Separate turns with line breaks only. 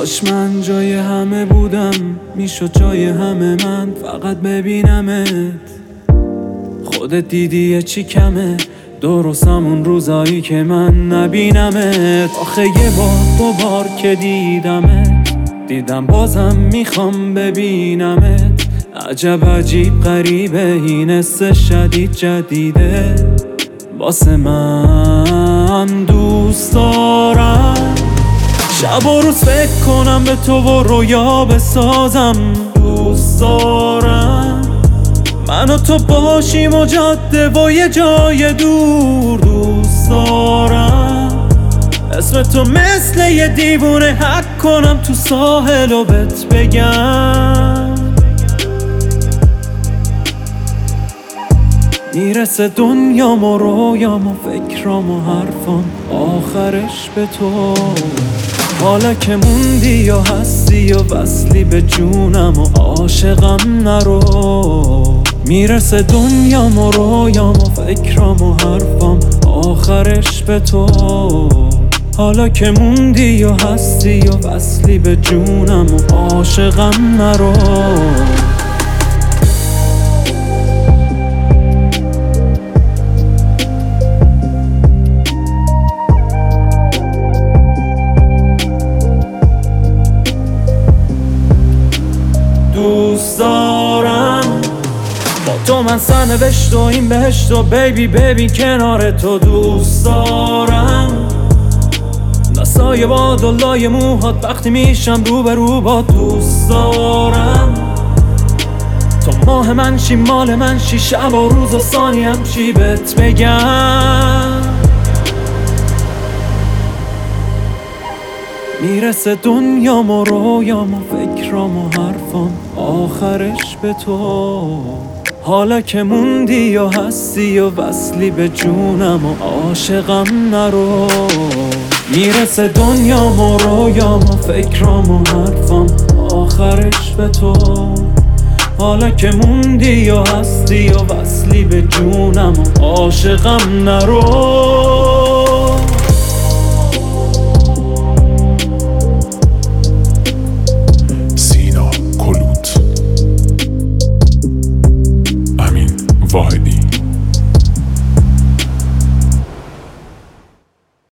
کاش من جای همه بودم، میشد جای همه من فقط ببینمت. خودت دیدی چی کمه، درست همون روزایی که من نبینمت. آخه یه بار دوبار که دیدم بازم میخوام ببینمت. عجب عجیب غریبه این حس شدید جدیده. واسه من دوست دارم شب و روز فکر کنم به تو و رویا بسازم. دوست دارم من و تو باشیم و جاده و یه جای دور. دوست دارم اسم تو مثل یه دیوونه حک کنم تو ساحل و بهت بگم. میرسه دنیام و رویام و فکرام و حرفام آخرش به تو. حالا که موندی یا هستی یا وصلی به جونم و عاشقم نرو. میرسه دنیام و رویام و فکرام و حرفام آخرش به تو. حالا که موندی یا هستی یا وصلی به جونم و عاشقم نرو. دوست دارم با تو من سرنوشت و این بهشت و بیبی کنار تو. دوست دارم نسای باد و لای موهات وقتی میشم رو با. دوست دارم تو ماه من شی مال من شی شب و روز و ثانیم چی بهت بگم. میرسه دنیام و رویام و فکرام و حرفام آخرش به تو. حالا که موندی یا هستی یا وصلی به جونم و عاشقم نرو. میرسه دنیام و رویام و فکرام و حرفام آخرش به تو. حالا که موندی یا هستی یا وصلی به جونم و عاشقم نرو.